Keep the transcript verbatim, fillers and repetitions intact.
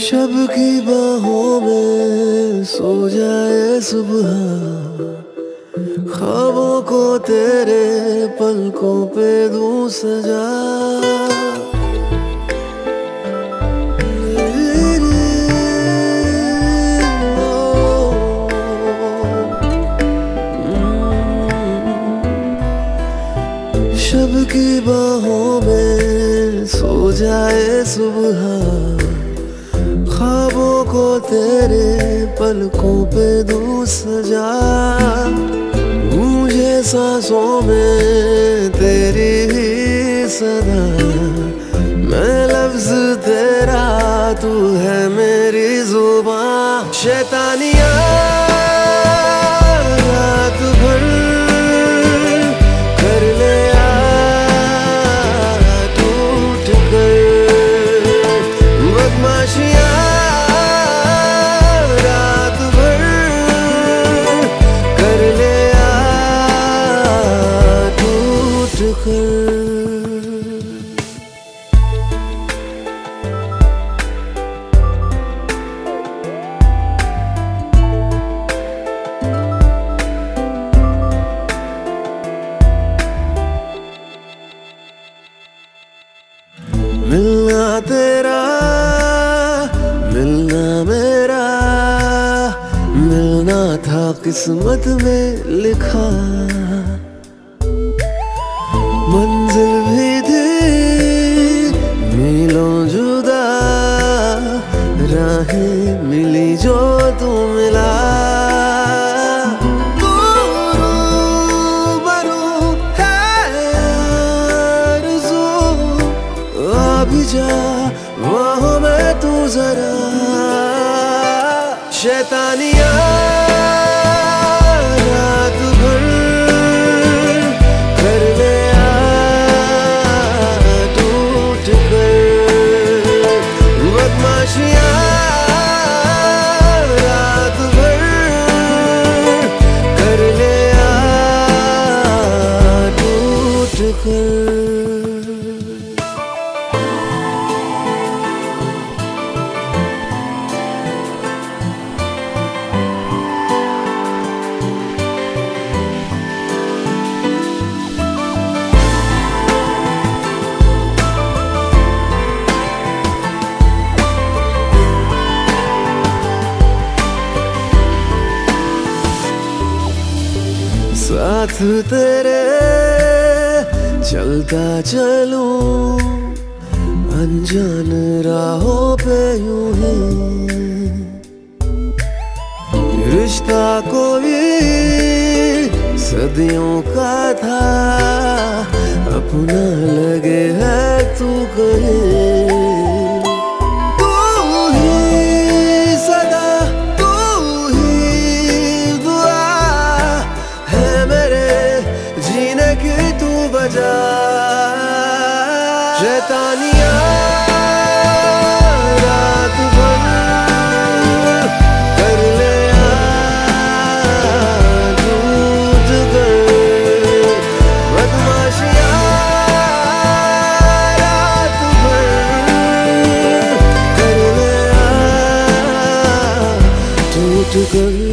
शब की बाहों में सो जाए सुबह, ख्वाबों को तेरे पलकों पे दूं सजा। शब की बाहों में सो जाए सुबह, ख्वाबों को तेरे पलकों पे दूं सजा। मुझे सांसों में तेरी ही सदा, मैं लफ्ज तेरा, तू है मेरी जुबां। शैतानियाँ रात भर कर ले टूट कर, बदमाशियाँ मिलना तेरा, मिलना मेरा, मिलना था किस्मत में लिखा। मंजिल भी थी मीलों जुदा, राहें मिली जो तू मिला। भी जा वहाँ में तू जरा। शैतानियाँ रात भर कर ले टूट कर, बदमाशियाँ रात भर कर ले टूट कर। साथ तेरे चलता चलूं, अनजान राहों पे यूं ही। रिश्ता कोई सदियों का था, अपना लगे है तू कहीं। शैतानियाँ रात भर कर ले टूट कर, बदमाशियाँ रात भर कर ले टूट कर।